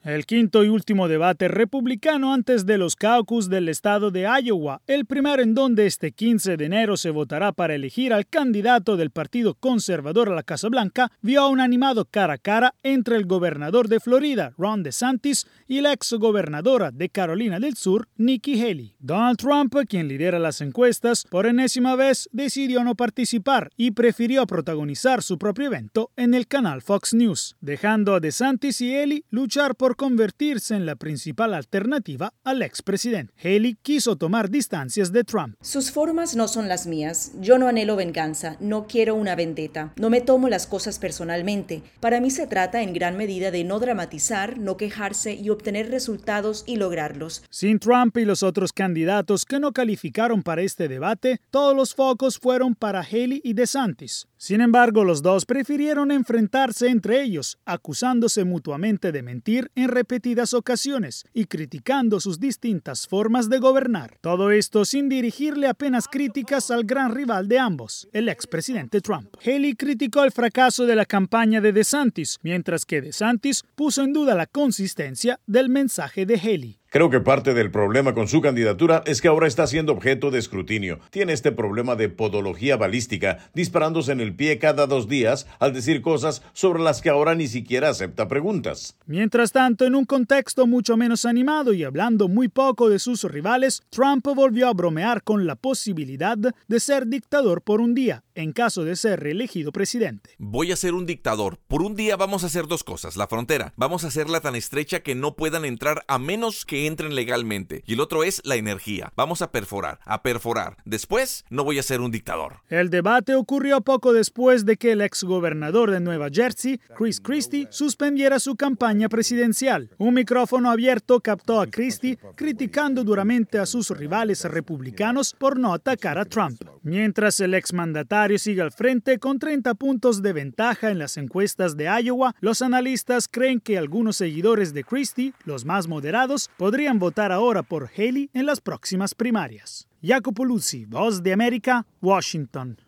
El quinto y último debate republicano antes de los caucus del estado de Iowa, el primero en donde este 15 de enero se votará para elegir al candidato del Partido Conservador a la Casa Blanca, vio un animado cara a cara entre el gobernador de Florida, Ron DeSantis, y la exgobernadora de Carolina del Sur, Nikki Haley. Donald Trump, quien lidera las encuestas, por enésima vez decidió no participar y prefirió protagonizar su propio evento en el canal Fox News, dejando a DeSantis y Haley luchar por convertirse en la principal alternativa al expresidente. Haley quiso tomar distancias de Trump. Sus formas no son las mías. Yo no anhelo venganza, no quiero una vendetta. No me tomo las cosas personalmente. Para mí se trata en gran medida de no dramatizar, no quejarse y obtener resultados y lograrlos. Sin Trump y los otros candidatos que no calificaron para este debate, todos los focos fueron para Haley y DeSantis. Sin embargo, los dos prefirieron enfrentarse entre ellos, acusándose mutuamente de mentir en repetidas ocasiones y criticando sus distintas formas de gobernar. Todo esto sin dirigirle apenas críticas al gran rival de ambos, el expresidente Trump. Haley criticó el fracaso de la campaña de DeSantis, mientras que DeSantis puso en duda la consistencia del mensaje de Haley. Creo que parte del problema con su candidatura es que ahora está siendo objeto de escrutinio. Tiene este problema de podología balística, disparándose en el pie cada 2 días al decir cosas sobre las que ahora ni siquiera acepta preguntas. Mientras tanto, en un contexto mucho menos animado y hablando muy poco de sus rivales, Trump volvió a bromear con la posibilidad de ser dictador por un día, en caso de ser reelegido presidente. Voy a ser un dictador. Por un día vamos a hacer 2 cosas. La frontera. Vamos a hacerla tan estrecha que no puedan entrar a menos que entren legalmente. Y el otro es la energía. Vamos a perforar. Después, no voy a ser un dictador. El debate ocurrió poco después de que el exgobernador de Nueva Jersey, Chris Christie, suspendiera su campaña presidencial. Un micrófono abierto captó a Christie criticando duramente a sus rivales republicanos por no atacar a Trump. Mientras el exmandatario sigue al frente con 30 puntos de ventaja en las encuestas de Iowa, los analistas creen que algunos seguidores de Christie, los más moderados, podrían votar ahora por Haley en las próximas primarias. Jacopo Luzzi, Voz de América, Washington.